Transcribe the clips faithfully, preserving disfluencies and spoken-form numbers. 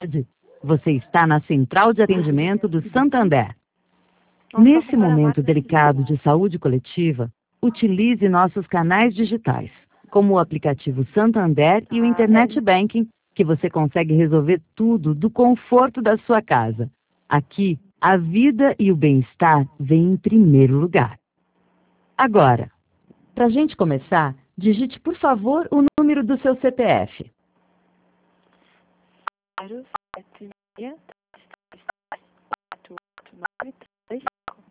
Você está na central de atendimento do Santander. Nesse momento delicado de saúde coletiva, utilize nossos canais digitais, como o aplicativo Santander e o Internet Banking, que você consegue resolver tudo do conforto da sua casa. Aqui, a vida e o bem-estar vêm em primeiro lugar. Agora, para a gente começar, digite, por favor, o número do seu C P F. zero sete seis quatro oito nove três cinco.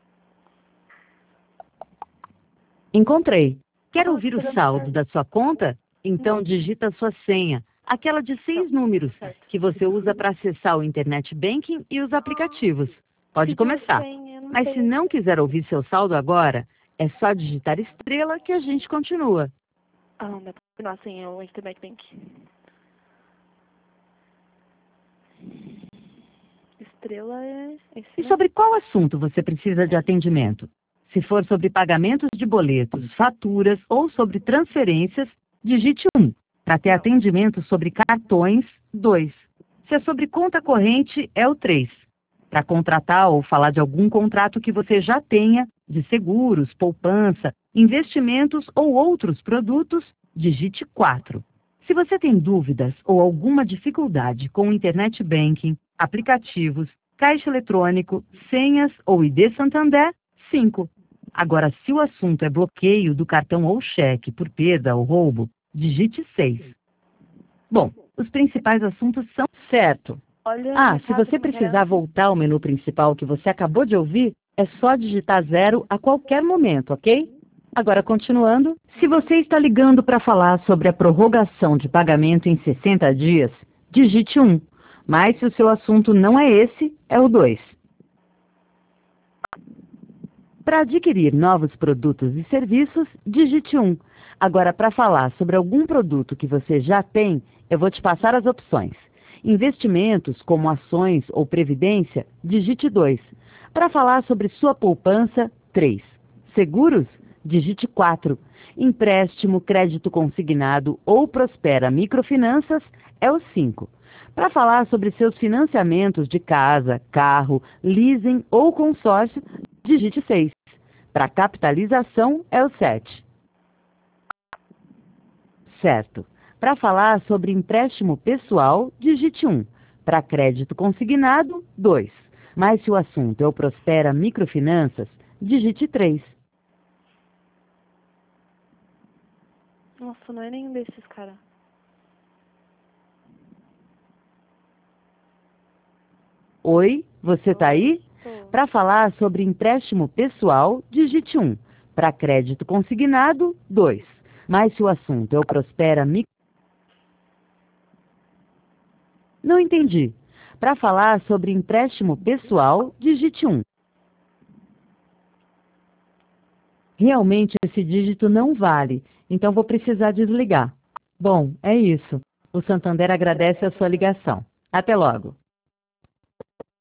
Encontrei. Quer ouvir o saldo da sua conta? Então digita a sua senha, aquela de seis números, que você usa para acessar o Internet Banking e os aplicativos. Pode começar. Mas se não quiser ouvir seu saldo agora, é só digitar estrela que a gente continua. Ah, não dá pra continuar sem o Internet Bank. Estrela é... esse, E né? sobre qual assunto você precisa de atendimento? Se for sobre pagamentos de boletos, faturas ou sobre transferências, digite um. Para ter atendimento sobre cartões, dois. Se é sobre conta corrente, é o três. Para contratar ou falar de algum contrato que você já tenha, de seguros, poupança, investimentos ou outros produtos, digite quatro. Se você tem dúvidas ou alguma dificuldade com o Internet Banking, aplicativos, caixa eletrônico, senhas ou I D Santander, cinco. Agora, se o assunto é bloqueio do cartão ou cheque por perda ou roubo, digite seis. Bom, os principais assuntos são certo. Olha Ah, minha se casa você como precisar era. voltar ao menu principal que você acabou de ouvir, é só digitar zero a qualquer momento, ok? Agora, continuando, se você está ligando para falar sobre a prorrogação de pagamento em sessenta dias, digite um. Mas se o seu assunto não é esse, é o dois. Para adquirir novos produtos e serviços, digite um. Agora, para falar sobre algum produto que você já tem, eu vou te passar as opções. Investimentos, como ações ou previdência, digite dois. Para falar sobre sua poupança, três. Seguros, digite quatro. Empréstimo, crédito consignado ou Prospera Microfinanças, é o cinco. Para falar sobre seus financiamentos de casa, carro, leasing ou consórcio, digite seis. Para capitalização, é o sete. Certo. Para falar sobre empréstimo pessoal, digite um. Para crédito consignado, dois. Mas se o assunto é o Prospera Microfinanças, digite três. Nossa, não é nenhum desses, cara. Oi, você tá aí? Tô. Para falar sobre empréstimo pessoal, digite um. Para crédito consignado, dois. Mas se o assunto é o Prospera Microfinanças, não entendi. Para falar sobre empréstimo pessoal, digite um. Realmente esse dígito não vale, então vou precisar desligar. Bom, é isso. O Santander agradece a sua ligação. Até logo.